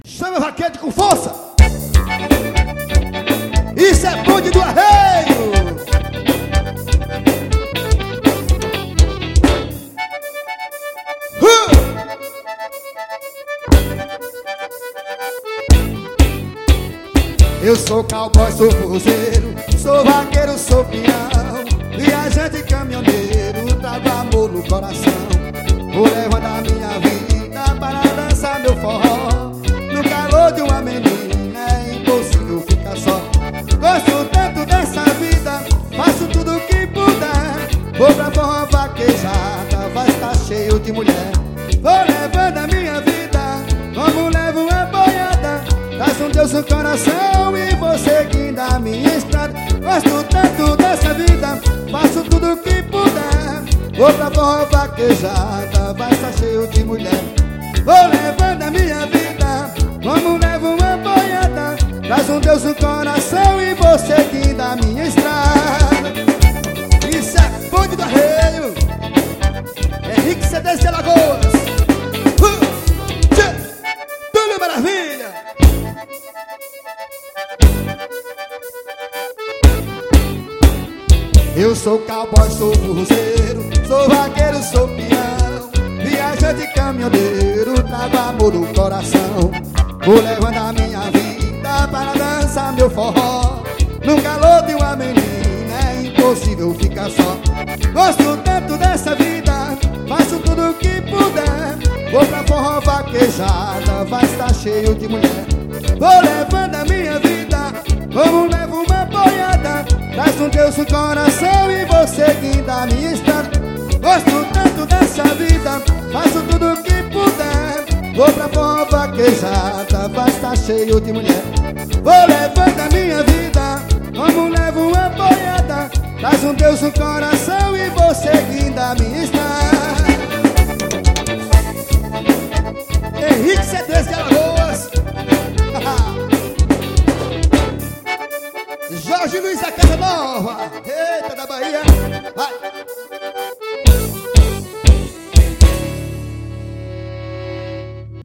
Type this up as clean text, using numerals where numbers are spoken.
Chama vaquete com força. Isso é bonde do arreio. Eu sou cowboy, sou forrozeiro, sou vaqueiro, sou peão, viajante, caminhoneiro, trago amor no coração. Vou levando a minha vida para dançar meu forró. No calor de uma menina é impossível ficar só. Gosto tanto dessa vida, faço tudo o que puder. Vou pra forró vaquejada, vai estar cheio de mulher. Vou levando a minha vida, como levo uma boiada. Traz um Deus no coração e vou seguindo a minha estrada. Gosto tanto dessa vida, faço tudo o que puder. Vou pra forró vaquejada, vai estar cheio de mulher. Vou levando a minha vida, como levo uma boiada. Traz um Deus no coração e vou seguindo a minha estrada. Isso é bonde do arreio. Henrique C.D. de Alagoas. Tudo maravilha. Eu sou cowboy, sou forrozeiro, sou vaqueiro, sou peão, viajante, caminhoneiro, trago amor no coração. Vou levando a minha vida para dançar meu forró. No calor de uma menina é impossível ficar só. Gosto tanto dessa vida, faço tudo o que puder. Vou pra forró vaquejada, vai estar cheio de mulher. Vou levando a minha vida, como levo uma boiada. Traz um Deus no coração e vou seguindo a minha estrada. Gosto tanto dessa vida, faço tudo o que puder. Vou pra forró vaquejada, vai estar cheio de mulher. Vou levando a minha vida, como levo uma boiada. Traz um Deus no coração e vou seguindo a minha estrada. Henrique C.D. de Alagoas. Jorge Luiz da Casa Nova. Eita, da Bahia. Vai.